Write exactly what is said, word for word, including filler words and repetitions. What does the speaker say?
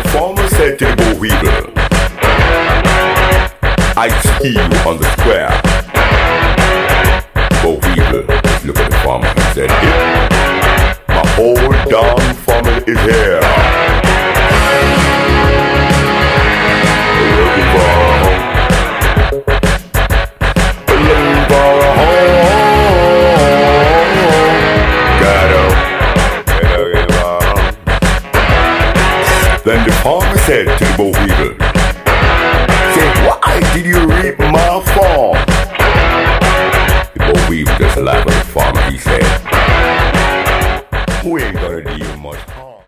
farmer said to the boll weevil, I see you on the square. Boll weevil looked at the farmer and said, "Yep, my whole darn family is here. Looking for a home. Looking for a home. Gotta, gotta get a home." Then the farmer said to the boll weevil,